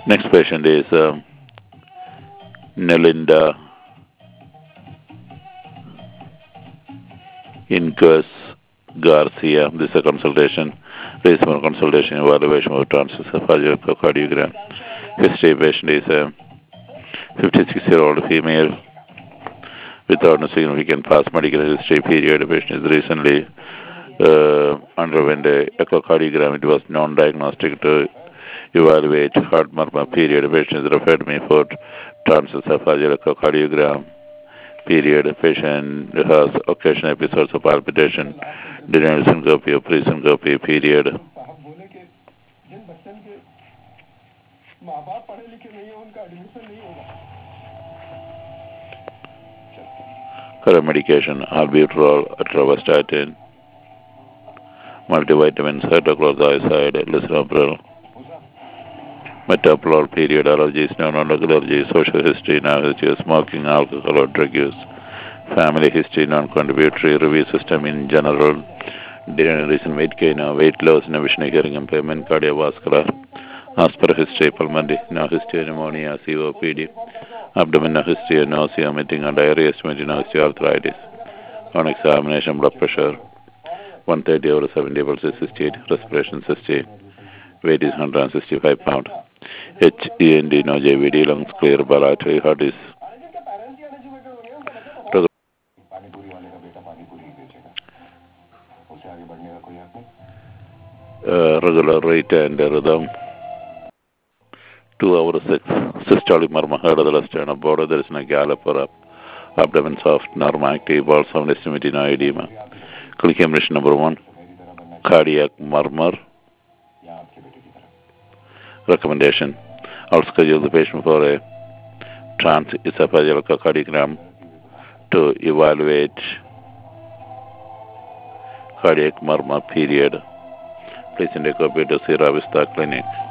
Next patient is Nelinda Inquez Garcia. This is a consultation, reasonable consultation, evaluation of transesophageal echocardiogram. History patient is a 56-year-old female without no significant past medical history period. The patient is recently underwent a echocardiogram. It was non-diagnostic to evaluate heart murmur period. The patient is referred to me for transesophageal echocardiogram period. The patient has occasional episodes of palpitation, denial syncope or pre-syncope period. Current medication: albuterol, atorvastatin, multivitamins, hydrochlorothiazide, lisinopril. Metoprolol period, allergies, non-allergies, social history, non-history, smoking, alcohol or drug use, family history, non-contributory, review system in general, recent weight gain, weight loss, vision, hearing impairment, cardiovascular, aspirate history, pulmonary, no history, pneumonia, COPD, abdominal history, nausea, vomiting, diarrhea, estimated history, arthritis, on examination, blood pressure, 130/70/68, respiration 60, weight is 165 pounds. HEND, no JVD, lungs clear, bilateral heart is regular rate and rhythm. 2 hours 6. Systolic murmur heard of the left sternum border. There is no gallop or up. Abdomen soft, normal active, ball sound estimated no edema. Click emission number 1. Cardiac murmur. Recommendation: I'll schedule the patient for a transesophageal echocardiogram to evaluate cardiac murmur period. Please indicate to Sierra Vista Clinic.